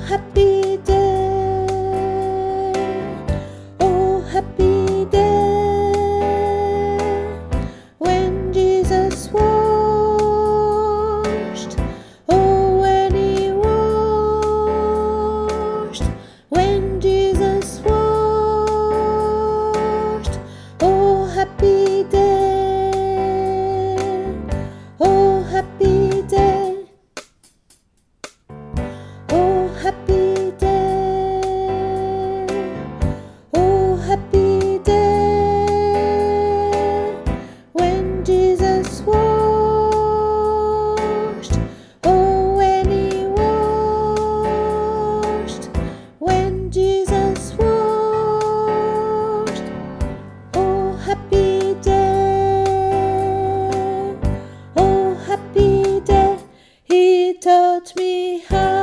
happy day, oh happy day, when Jesus washed, oh when he washed, when Jesus washed, oh happy day, oh happy day. Oh happy day, oh happy day, when Jesus washed, oh when he washed, when Jesus washed, oh happy day, oh happy day, he taught me how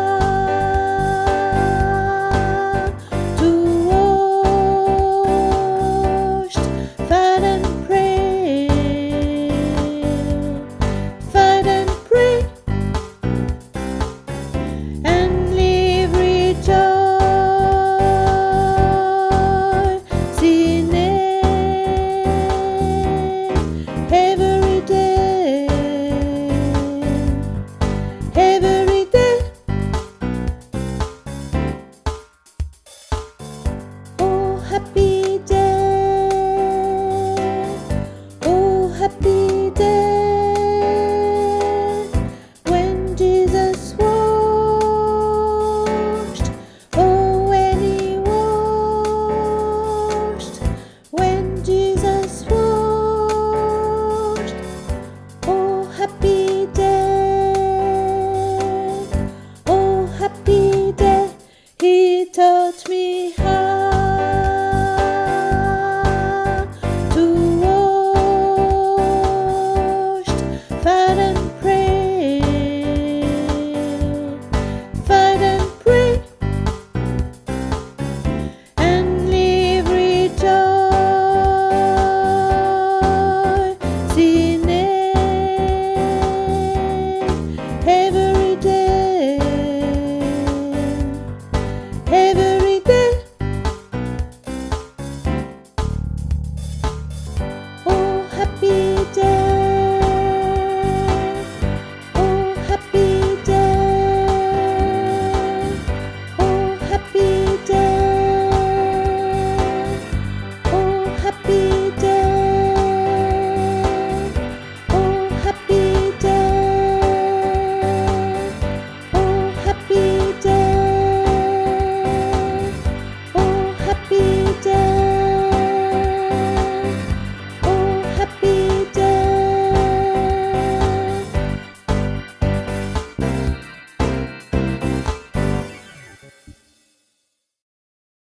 every day, every day. Oh happy day, oh happy day, when Jesus washed, oh when he washed, when Jesus